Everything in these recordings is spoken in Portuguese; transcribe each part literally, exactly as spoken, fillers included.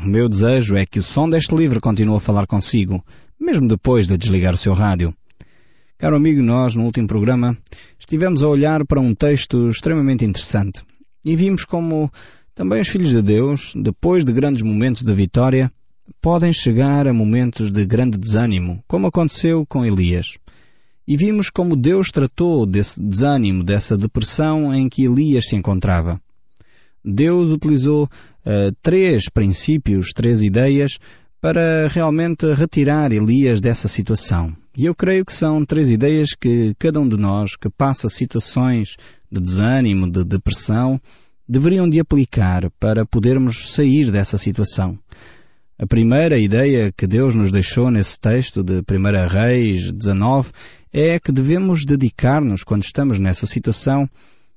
O meu desejo é que o som deste livro continue a falar consigo, mesmo depois de desligar o seu rádio. Caro amigo, nós, no último programa, estivemos a olhar para um texto extremamente interessante e vimos como também os filhos de Deus, depois de grandes momentos de vitória, podem chegar a momentos de grande desânimo, como aconteceu com Elias. E vimos como Deus tratou desse desânimo, dessa depressão em que Elias se encontrava. Deus utilizou uh, três princípios, três ideias, para realmente retirar Elias dessa situação. E eu creio que são três ideias que cada um de nós que passa situações de desânimo, de depressão, deveriam de aplicar para podermos sair dessa situação. A primeira ideia que Deus nos deixou nesse texto de primeira Reis dezanove é que devemos dedicar-nos, quando estamos nessa situação,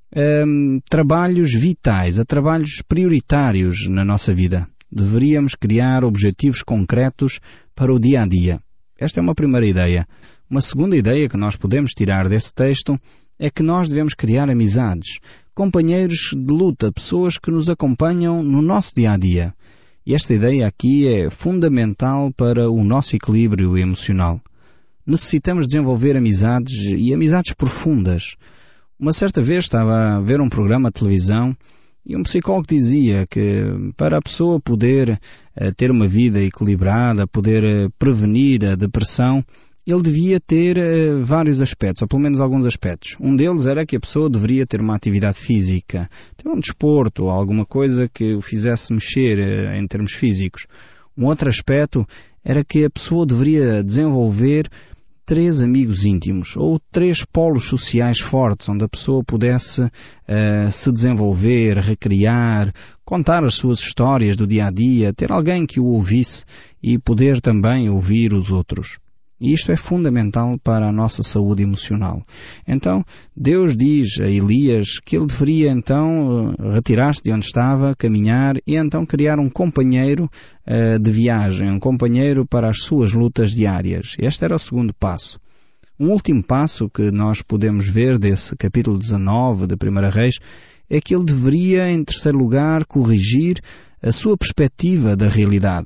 a trabalhos vitais, a trabalhos prioritários na nossa vida. Deveríamos criar objetivos concretos para o dia a dia. Esta é uma primeira ideia. Uma segunda ideia que nós podemos tirar desse texto é que nós devemos criar amizades, companheiros de luta, pessoas que nos acompanham no nosso dia a dia. E esta ideia aqui é fundamental para o nosso equilíbrio emocional. Necessitamos desenvolver amizades e amizades profundas. Uma certa vez estava a ver um programa de televisão e um psicólogo dizia que para a pessoa poder uh, ter uma vida equilibrada, poder uh, prevenir a depressão, ele devia ter uh, vários aspectos, ou pelo menos alguns aspectos. Um deles era que a pessoa deveria ter uma atividade física, ter um desporto, ou alguma coisa que o fizesse mexer uh, em termos físicos. Um outro aspecto era que a pessoa deveria desenvolver três amigos íntimos, ou três polos sociais fortes, onde a pessoa pudesse uh, se desenvolver, recriar, contar as suas histórias do dia a dia, ter alguém que o ouvisse e poder também ouvir os outros. E isto é fundamental para a nossa saúde emocional. Então, Deus diz a Elias que ele deveria então retirar-se de onde estava, caminhar e então criar um companheiro uh, de viagem, um companheiro para as suas lutas diárias. Este era o segundo passo. Um último passo que nós podemos ver desse capítulo dezanove de primeira Reis é que ele deveria, em terceiro lugar, corrigir a sua perspectiva da realidade.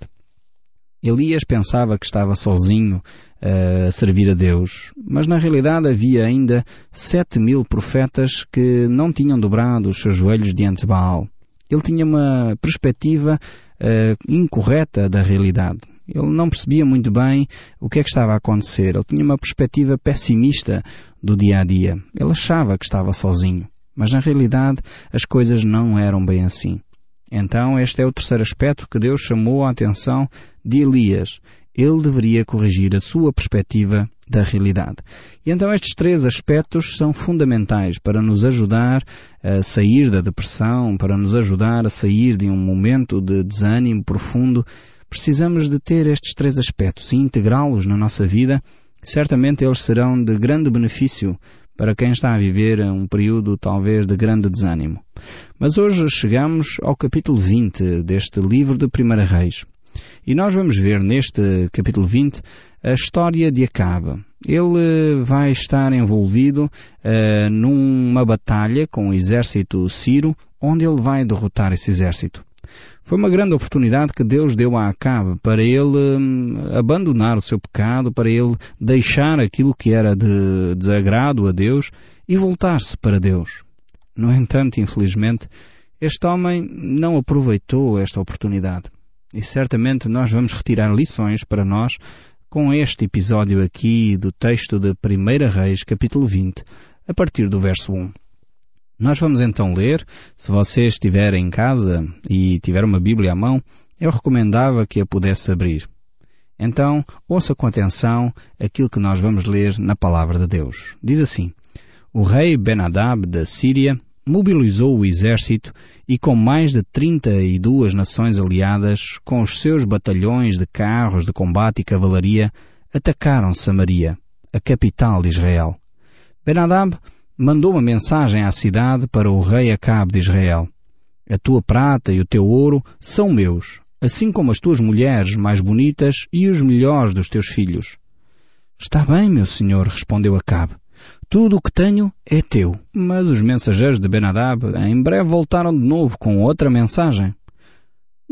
Elias pensava que estava sozinho uh, a servir a Deus, mas na realidade havia ainda sete mil profetas que não tinham dobrado os seus joelhos diante de Baal. Ele tinha uma perspectiva uh, incorreta da realidade. Ele não percebia muito bem o que é que estava a acontecer. Ele tinha uma perspectiva pessimista do dia a dia. Ele achava que estava sozinho, mas na realidade as coisas não eram bem assim. Então este é o terceiro aspecto que Deus chamou a atenção de Elias. Ele deveria corrigir a sua perspectiva da realidade. E então estes três aspectos são fundamentais para nos ajudar a sair da depressão, para nos ajudar a sair de um momento de desânimo profundo. Precisamos de ter estes três aspectos e integrá-los na nossa vida. Certamente eles serão de grande benefício para quem está a viver um período talvez de grande desânimo. Mas hoje chegamos ao capítulo vinte deste livro de primeira Reis. E nós vamos ver neste capítulo vinte a história de Acabe. Ele vai estar envolvido uh, numa batalha com o exército sírio, onde ele vai derrotar esse exército. Foi uma grande oportunidade que Deus deu a Acabe para ele hum, abandonar o seu pecado, para ele deixar aquilo que era de desagrado a Deus e voltar-se para Deus. No entanto, infelizmente, este homem não aproveitou esta oportunidade. E certamente nós vamos retirar lições para nós com este episódio aqui do texto de primeira Reis, capítulo vinte, a partir do verso um. Nós vamos então ler. Se você estiver em casa e tiver uma Bíblia à mão, eu recomendava que a pudesse abrir. Então, ouça com atenção aquilo que nós vamos ler na palavra de Deus. Diz assim: O rei Ben-Hadad da Síria mobilizou o exército e com mais de trinta e duas nações aliadas, com os seus batalhões de carros de combate e cavalaria, atacaram Samaria, a capital de Israel. Ben-Hadad mandou uma mensagem à cidade para o rei Acabe de Israel: A tua prata e o teu ouro são meus, assim como as tuas mulheres mais bonitas e os melhores dos teus filhos. Está bem, meu senhor, respondeu Acabe. Tudo o que tenho é teu. Mas os mensageiros de Ben-Hadad em breve voltaram de novo com outra mensagem.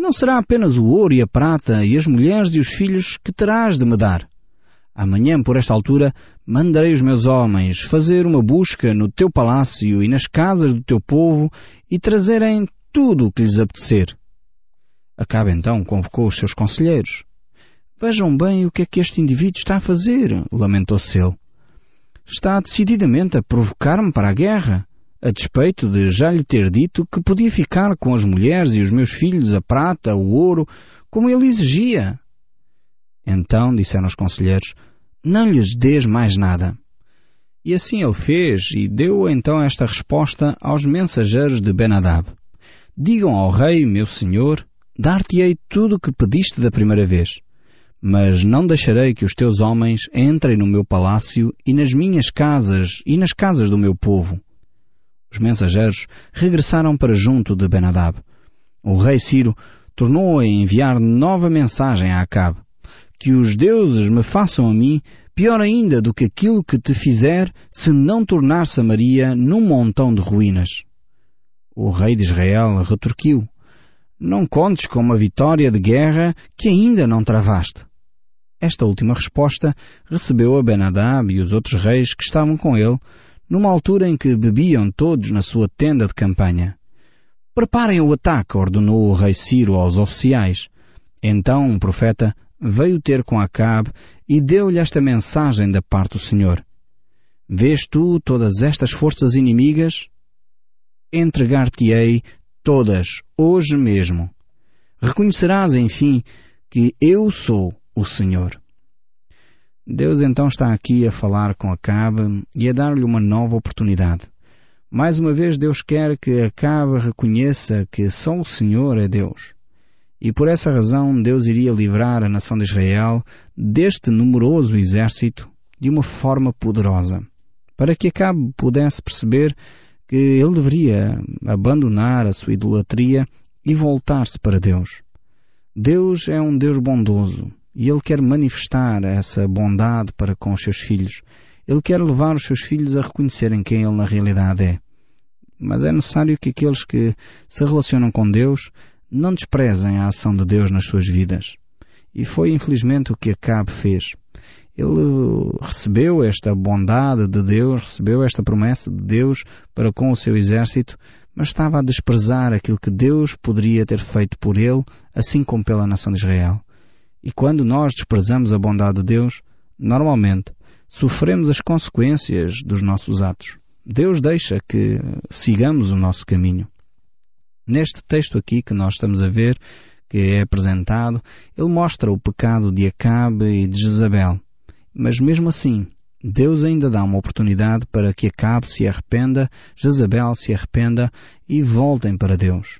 Não será apenas o ouro e a prata e as mulheres e os filhos que terás de me dar. Amanhã, por esta altura, mandarei os meus homens fazer uma busca no teu palácio e nas casas do teu povo e trazerem tudo o que lhes apetecer. Acabe então convocou os seus conselheiros. Vejam bem o que é que este indivíduo está a fazer, lamentou-se ele. Está decididamente a provocar-me para a guerra, a despeito de já lhe ter dito que podia ficar com as mulheres e os meus filhos, a prata, o ouro, como ele exigia. Então, disseram os conselheiros, não lhes dês mais nada. E assim ele fez, e deu então esta resposta aos mensageiros de Ben-Hadad. Digam ao rei, meu senhor, dar-te-ei tudo o que pediste da primeira vez. Mas não deixarei que os teus homens entrem no meu palácio e nas minhas casas e nas casas do meu povo. Os mensageiros regressaram para junto de Ben-Hadad. O rei Ciro tornou a enviar nova mensagem a Acabe. Que os deuses me façam a mim pior ainda do que aquilo que te fizer se não tornar Samaria num montão de ruínas. O rei de Israel retorquiu. Não contes com uma vitória de guerra que ainda não travaste. Esta última resposta recebeu a Ben-Hadad e os outros reis que estavam com ele, numa altura em que bebiam todos na sua tenda de campanha. Preparem o ataque, ordenou o rei Ciro aos oficiais. Então um profeta veio ter com Acabe e deu-lhe esta mensagem da parte do Senhor. Vês tu todas estas forças inimigas? Entregar-te-ei todas, hoje mesmo. Reconhecerás, enfim, que eu sou o Senhor. Deus então está aqui a falar com Acabe e a dar-lhe uma nova oportunidade. Mais uma vez Deus quer que Acabe reconheça que só o Senhor é Deus. E por essa razão Deus iria livrar a nação de Israel deste numeroso exército de uma forma poderosa, para que Acabe pudesse perceber que ele deveria abandonar a sua idolatria e voltar-se para Deus. Deus é um Deus bondoso e Ele quer manifestar essa bondade para com os seus filhos. Ele quer levar os seus filhos a reconhecerem quem Ele na realidade é. Mas é necessário que aqueles que se relacionam com Deus não desprezem a ação de Deus nas suas vidas. E foi infelizmente o que Acabe fez. Ele recebeu esta bondade de Deus, recebeu esta promessa de Deus para com o seu exército, mas estava a desprezar aquilo que Deus poderia ter feito por ele, assim como pela nação de Israel. E quando nós desprezamos a bondade de Deus, normalmente sofremos as consequências dos nossos atos. Deus deixa que sigamos o nosso caminho. Neste texto aqui que nós estamos a ver, que é apresentado, ele mostra o pecado de Acabe e de Jezabel. Mas mesmo assim, Deus ainda dá uma oportunidade para que Acabe se arrependa, Jezabel se arrependa e voltem para Deus.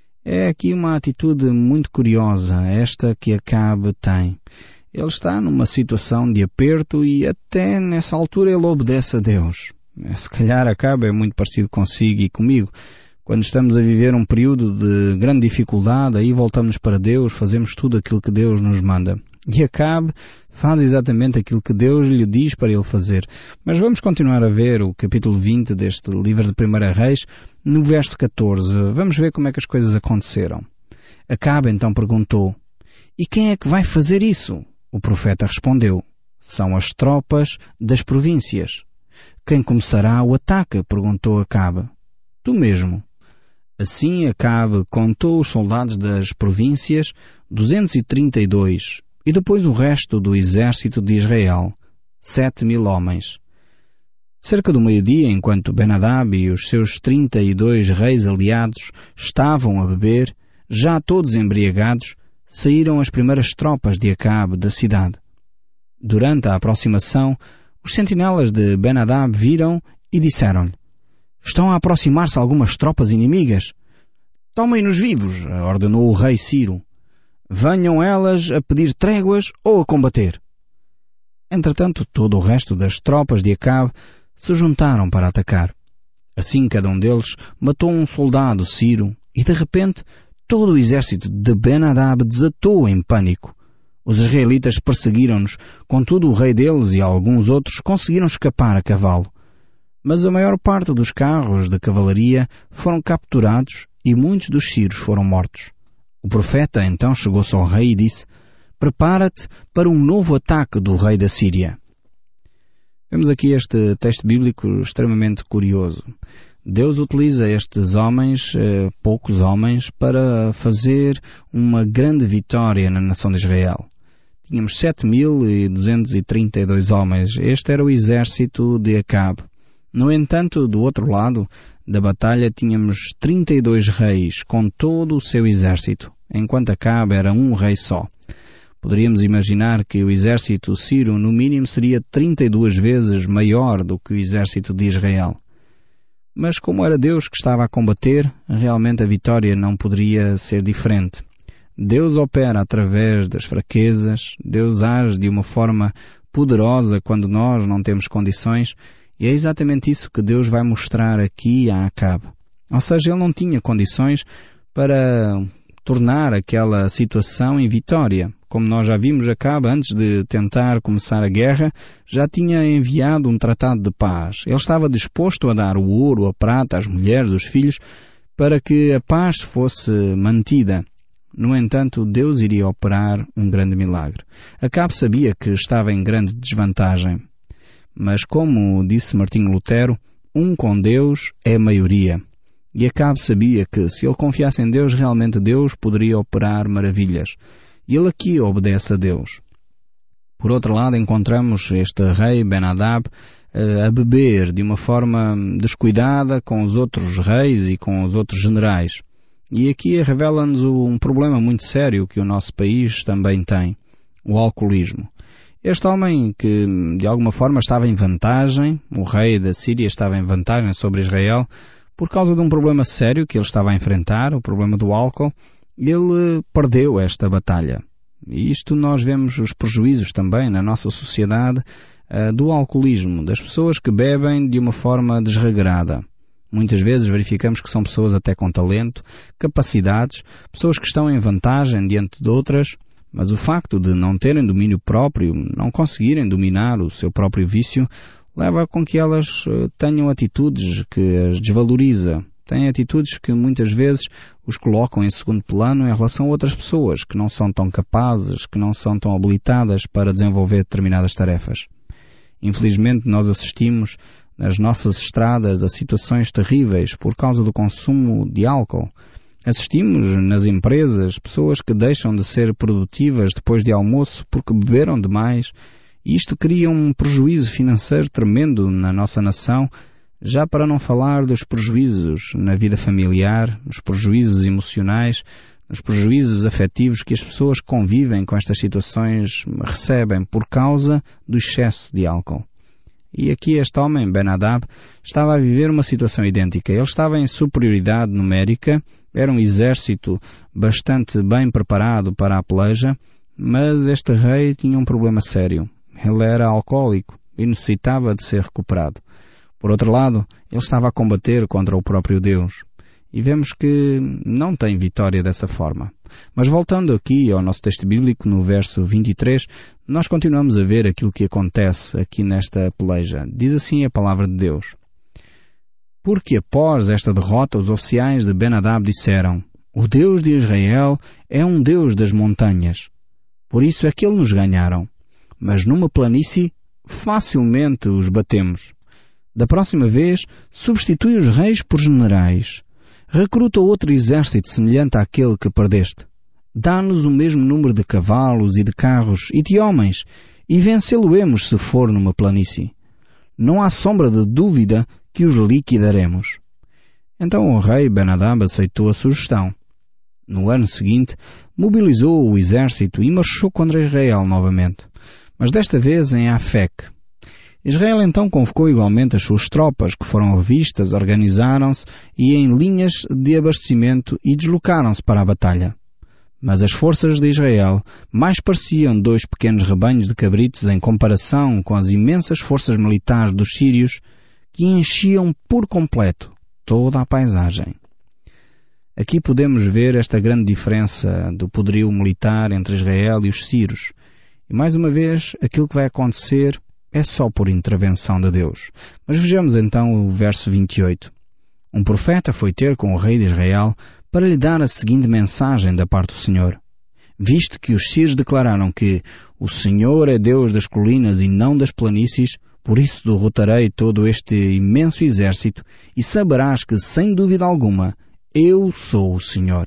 É aqui uma atitude muito curiosa, esta que Acabe tem. Ele está numa situação de aperto e até nessa altura ele obedece a Deus. Se calhar Acabe é muito parecido consigo e comigo. Quando estamos a viver um período de grande dificuldade, aí voltamos para Deus, fazemos tudo aquilo que Deus nos manda. E Acabe faz exatamente aquilo que Deus lhe diz para ele fazer. Mas vamos continuar a ver o capítulo vinte deste livro de Primeira Reis, no verso catorze. Vamos ver como é que as coisas aconteceram. Acabe então perguntou, e quem é que vai fazer isso? O profeta respondeu, são as tropas das províncias. Quem começará o ataque? Perguntou Acabe. Tu mesmo. Assim Acabe contou os soldados das províncias, duzentos e trinta e dois, e depois o resto do exército de Israel, sete mil homens. Cerca do meio-dia, enquanto Ben-Hadad e os seus trinta e dois reis aliados estavam a beber, já todos embriagados, saíram as primeiras tropas de Acabe da cidade. Durante a aproximação, os sentinelas de Ben-Hadad viram e disseram-lhe, estão a aproximar-se algumas tropas inimigas. Tomem-nos vivos, ordenou o rei Ciro. Venham elas a pedir tréguas ou a combater. Entretanto, todo o resto das tropas de Acabe se juntaram para atacar. Assim cada um deles matou um soldado Ciro e de repente todo o exército de Ben-Hadad desatou em pânico. Os israelitas perseguiram-nos, contudo o rei deles e alguns outros conseguiram escapar a cavalo. Mas a maior parte dos carros de cavalaria foram capturados e muitos dos sírios foram mortos. O profeta então chegou-se ao rei e disse: prepara-te para um novo ataque do rei da Síria. Vemos aqui este texto bíblico extremamente curioso. Deus utiliza estes homens, eh, poucos homens, para fazer uma grande vitória na nação de Israel. Tínhamos sete mil duzentos e trinta e dois homens. Este era o exército de Acabe. No entanto, do outro lado da batalha tínhamos trinta e dois reis com todo o seu exército, enquanto Acabe era um rei só. Poderíamos imaginar que o exército sírio no mínimo seria trinta e duas vezes maior do que o exército de Israel. Mas como era Deus que estava a combater, realmente a vitória não poderia ser diferente. Deus opera através das fraquezas, Deus age de uma forma poderosa quando nós não temos condições, e é exatamente isso que Deus vai mostrar aqui a Acabe. Ou seja, ele não tinha condições para tornar aquela situação em vitória. Como nós já vimos, Acabe, antes de tentar começar a guerra, já tinha enviado um tratado de paz. Ele estava disposto a dar o ouro, a prata, as mulheres, os filhos, para que a paz fosse mantida. No entanto, Deus iria operar um grande milagre. Acabe sabia que estava em grande desvantagem. Mas como disse Martinho Lutero, um com Deus é maioria. E Acabe sabia que se ele confiasse em Deus, realmente Deus poderia operar maravilhas. E ele aqui obedece a Deus. Por outro lado, encontramos este rei Ben-Hadad a beber de uma forma descuidada com os outros reis e com os outros generais. E aqui revela-nos um problema muito sério que o nosso país também tem: o alcoolismo. Este homem que de alguma forma estava em vantagem, o rei da Síria estava em vantagem sobre Israel, por causa de um problema sério que ele estava a enfrentar, o problema do álcool, ele perdeu esta batalha. E isto nós vemos os prejuízos também na nossa sociedade uh, do alcoolismo, das pessoas que bebem de uma forma desregrada. Muitas vezes verificamos que são pessoas até com talento, capacidades, pessoas que estão em vantagem diante de outras, mas o facto de não terem domínio próprio, não conseguirem dominar o seu próprio vício, leva com que elas tenham atitudes que as desvaloriza. Têm atitudes que muitas vezes os colocam em segundo plano em relação a outras pessoas que não são tão capazes, que não são tão habilitadas para desenvolver determinadas tarefas. Infelizmente nós assistimos nas nossas estradas a situações terríveis por causa do consumo de álcool. Assistimos nas empresas pessoas que deixam de ser produtivas depois de almoço porque beberam demais, e isto cria um prejuízo financeiro tremendo na nossa nação, já para não falar dos prejuízos na vida familiar, os prejuízos emocionais, os prejuízos afetivos que as pessoas que convivem com estas situações recebem por causa do excesso de álcool. E aqui este homem, Ben-Hadad, estava a viver uma situação idêntica. Ele estava em superioridade numérica, era um exército bastante bem preparado para a peleja, mas este rei tinha um problema sério. Ele era alcoólico e necessitava de ser recuperado. Por outro lado, ele estava a combater contra o próprio Deus. E vemos que não tem vitória dessa forma. Mas voltando aqui ao nosso texto bíblico, no verso vinte e três, nós continuamos a ver aquilo que acontece aqui nesta peleja. Diz assim a palavra de Deus: porque após esta derrota, os oficiais de Ben-Hadad disseram: o Deus de Israel é um Deus das montanhas. Por isso é que ele nos ganharam. Mas numa planície, facilmente os batemos. Da próxima vez, substitui os reis por generais. Recruta outro exército semelhante àquele que perdeste. Dá-nos o mesmo número de cavalos e de carros e de homens, e vencê-lo-emos se for numa planície. Não há sombra de dúvida que os liquidaremos. Então o rei Ben-Hadad aceitou a sugestão. No ano seguinte, mobilizou o exército e marchou contra Israel novamente, mas desta vez em Afec. Israel então convocou igualmente as suas tropas, que foram revistas, organizaram-se e em linhas de abastecimento e deslocaram-se para a batalha. Mas as forças de Israel mais pareciam dois pequenos rebanhos de cabritos em comparação com as imensas forças militares dos sírios, que enchiam por completo toda a paisagem. Aqui podemos ver esta grande diferença do poderio militar entre Israel e os sírios. E mais uma vez, aquilo que vai acontecer é só por intervenção de Deus. Mas vejamos então o verso vinte e oito. Um profeta foi ter com o rei de Israel para lhe dar a seguinte mensagem da parte do Senhor. Visto que os sírios declararam que o Senhor é Deus das colinas e não das planícies, por isso derrotarei todo este imenso exército e saberás que, sem dúvida alguma, eu sou o Senhor.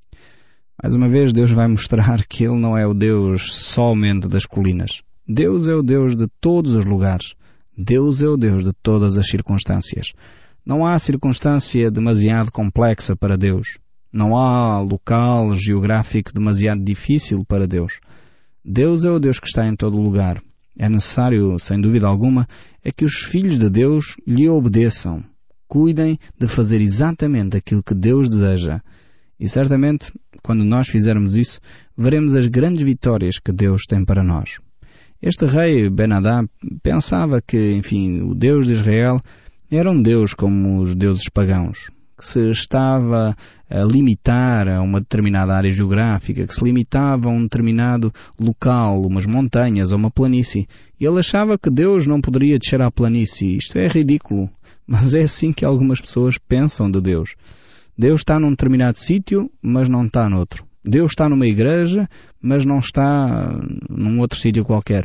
Mais uma vez, Deus vai mostrar que Ele não é o Deus somente das colinas. Deus é o Deus de todos os lugares. Deus é o Deus de todas as circunstâncias. Não há circunstância demasiado complexa para Deus. Não há local geográfico demasiado difícil para Deus. Deus é o Deus que está em todo lugar. É necessário, sem dúvida alguma, é que os filhos de Deus lhe obedeçam. Cuidem de fazer exatamente aquilo que Deus deseja. E certamente, quando nós fizermos isso, veremos as grandes vitórias que Deus tem para nós. Este rei Ben-Hadad pensava que, enfim, o Deus de Israel era um Deus como os deuses pagãos, que se estava a limitar a uma determinada área geográfica, que se limitava a um determinado local, umas montanhas ou uma planície. E ele achava que Deus não poderia descer à planície. Isto é ridículo, mas é assim que algumas pessoas pensam de Deus. Deus está num determinado sítio, mas não está noutro. Deus está numa igreja, mas não está num outro sítio qualquer.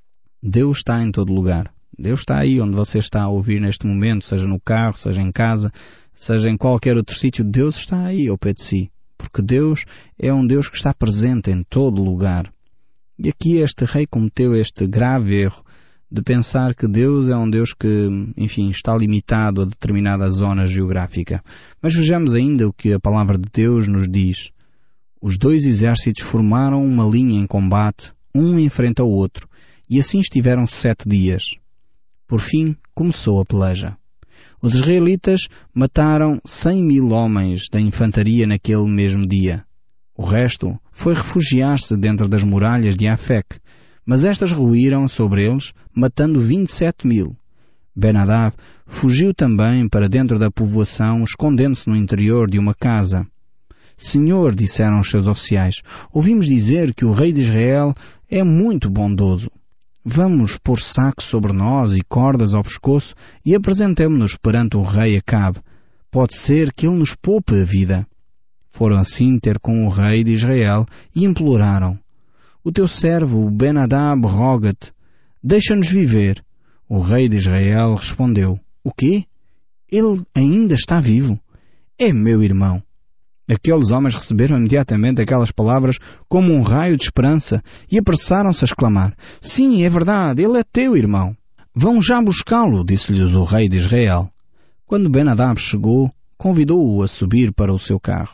Deus está em todo lugar. Deus está aí onde você está a ouvir neste momento, seja no carro, seja em casa, seja em qualquer outro sítio. Deus está aí ao pé de si, porque Deus é um Deus que está presente em todo lugar. E aqui este rei cometeu este grave erro de pensar que Deus é um Deus que, enfim, está limitado a determinada zona geográfica. Mas vejamos ainda o que a palavra de Deus nos diz. Os dois exércitos formaram uma linha em combate, um em frente ao outro, e assim estiveram sete dias. Por fim, começou a peleja. Os israelitas mataram cem mil homens da infantaria naquele mesmo dia. O resto foi refugiar-se dentro das muralhas de Afec, mas estas ruíram sobre eles, matando vinte e sete mil. Ben-Hadad fugiu também para dentro da povoação, escondendo-se no interior de uma casa. Senhor, disseram os seus oficiais, ouvimos dizer que o rei de Israel é muito bondoso. Vamos pôr sacos sobre nós e cordas ao pescoço e apresentemo-nos perante o rei Acabe. Pode ser que ele nos poupe a vida. Foram assim ter com o rei de Israel e imploraram. O teu servo, Ben-Hadad, roga-te, deixa-nos viver. O rei de Israel respondeu. O quê? Ele ainda está vivo? É meu irmão. Aqueles homens receberam imediatamente aquelas palavras como um raio de esperança e apressaram-se a exclamar, sim, é verdade, ele é teu irmão. Vão já buscá-lo, disse-lhes o rei de Israel. Quando Ben-Hadad chegou, convidou-o a subir para o seu carro.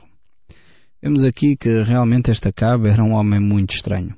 Vemos aqui que realmente este Acabe era um homem muito estranho.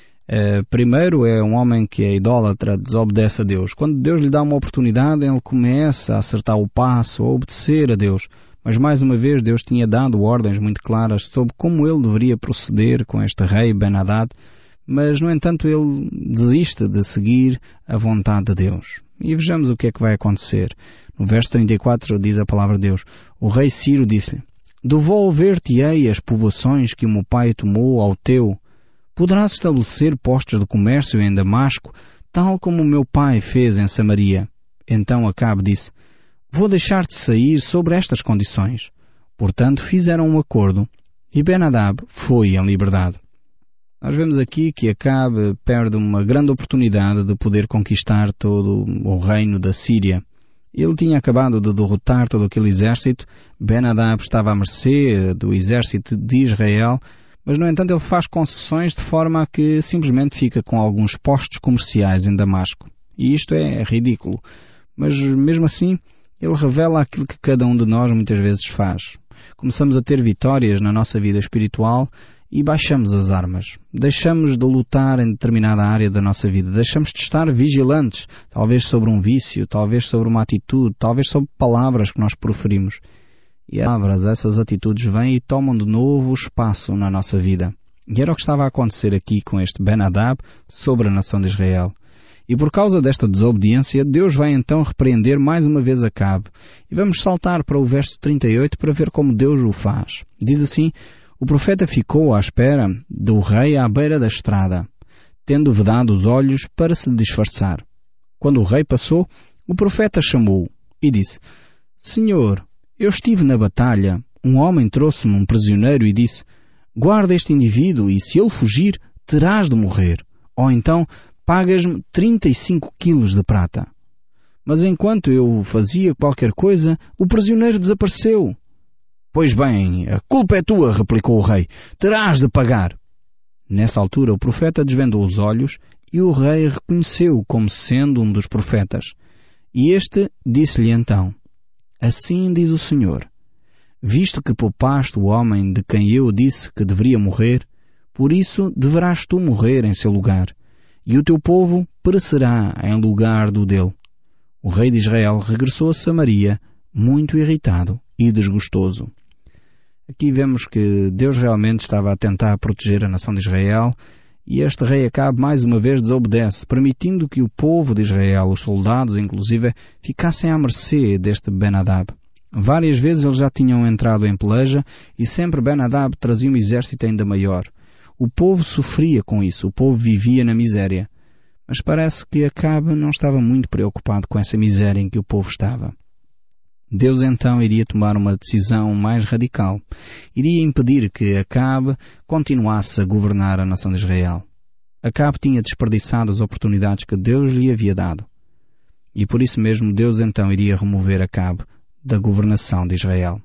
Uh, primeiro é um homem que é idólatra, desobedece a Deus. Quando Deus lhe dá uma oportunidade, ele começa a acertar o passo, a obedecer a Deus. Mas mais uma vez Deus tinha dado ordens muito claras sobre como ele deveria proceder com este rei Ben-Hadad, mas no entanto ele desiste de seguir a vontade de Deus. E vejamos o que é que vai acontecer. No verso trinta e quatro diz a palavra de Deus, o rei Ciro disse-lhe, devolver-te-ei as povoações que o meu pai tomou ao teu. Poderás estabelecer postos de comércio em Damasco, tal como o meu pai fez em Samaria. Então Acabe disse, vou deixar-te sair sobre estas condições. Portanto, fizeram um acordo e Ben-Hadad foi em liberdade. Nós vemos aqui que Acabe perde uma grande oportunidade de poder conquistar todo o reino da Síria. Ele tinha acabado de derrotar todo aquele exército. Ben-Hadad estava à mercê do exército de Israel, mas no entanto ele faz concessões de forma a que simplesmente fica com alguns postos comerciais em Damasco. E isto é ridículo. Mas mesmo assim, ele revela aquilo que cada um de nós muitas vezes faz. Começamos a ter vitórias na nossa vida espiritual e baixamos as armas. Deixamos de lutar em determinada área da nossa vida. Deixamos de estar vigilantes, talvez sobre um vício, talvez sobre uma atitude, talvez sobre palavras que nós proferimos. E as palavras, essas atitudes vêm e tomam de novo espaço na nossa vida. E era o que estava a acontecer aqui com este Ben-Hadad sobre a nação de Israel. E por causa desta desobediência, Deus vai então repreender mais uma vez Acabe. E vamos saltar para o verso trinta e oito para ver como Deus o faz. Diz assim, o profeta ficou à espera do rei à beira da estrada, tendo vedado os olhos para se disfarçar. Quando o rei passou, o profeta chamou-o e disse, Senhor, eu estive na batalha Um homem trouxe-me um prisioneiro e disse: guarda este indivíduo e se ele fugir, terás de morrer. Ou então, pagas-me trinta e cinco quilos de prata. Mas enquanto eu fazia qualquer coisa, o prisioneiro desapareceu. Pois bem, a culpa é tua, replicou o rei. Terás de pagar. Nessa altura o profeta desvendou os olhos e o rei reconheceu-o como sendo um dos profetas. E este disse-lhe então: assim diz o Senhor, visto que poupaste o homem de quem eu disse que deveria morrer, por isso deverás tu morrer em seu lugar, e o teu povo perecerá em lugar do dele. O rei de Israel regressou a Samaria, muito irritado e desgostoso. Aqui vemos que Deus realmente estava a tentar proteger a nação de Israel, e este rei Acabe mais uma vez desobedece, permitindo que o povo de Israel, os soldados inclusive, ficassem à mercê deste Ben-Hadad. Várias vezes eles já tinham entrado em peleja e sempre Ben-Hadad trazia um exército ainda maior. O povo sofria com isso, o povo vivia na miséria. Mas parece que Acabe não estava muito preocupado com essa miséria em que o povo estava. Deus então iria tomar uma decisão mais radical. Iria impedir que Acabe continuasse a governar a nação de Israel. Acabe tinha desperdiçado as oportunidades que Deus lhe havia dado. E por isso mesmo Deus então iria remover Acabe da governação de Israel.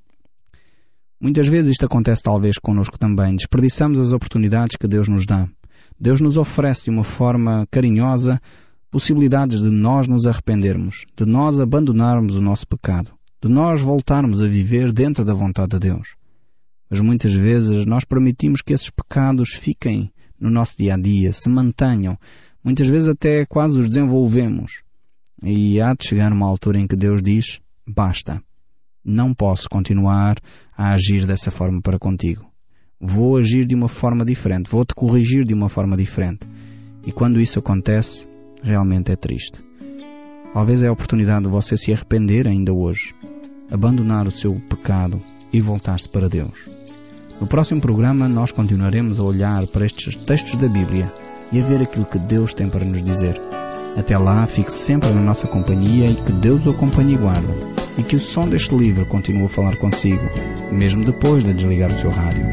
Muitas vezes isto acontece talvez connosco também. Desperdiçamos as oportunidades que Deus nos dá. Deus nos oferece de uma forma carinhosa possibilidades de nós nos arrependermos, de nós abandonarmos o nosso pecado, de nós voltarmos a viver dentro da vontade de Deus. Mas muitas vezes nós permitimos que esses pecados fiquem no nosso dia-a-dia, se mantenham. Muitas vezes até quase os desenvolvemos. E há de chegar uma altura em que Deus diz: basta, não posso continuar a agir dessa forma para contigo. Vou agir de uma forma diferente, vou-te corrigir de uma forma diferente. E quando isso acontece, realmente é triste. Talvez é a oportunidade de você se arrepender ainda hoje, abandonar o seu pecado e voltar-se para Deus. No próximo programa nós continuaremos a olhar para estes textos da Bíblia e a ver aquilo que Deus tem para nos dizer. Até lá, fique sempre na nossa companhia e que Deus o acompanhe e guarde. E que o som deste livro continue a falar consigo, mesmo depois de desligar o seu rádio.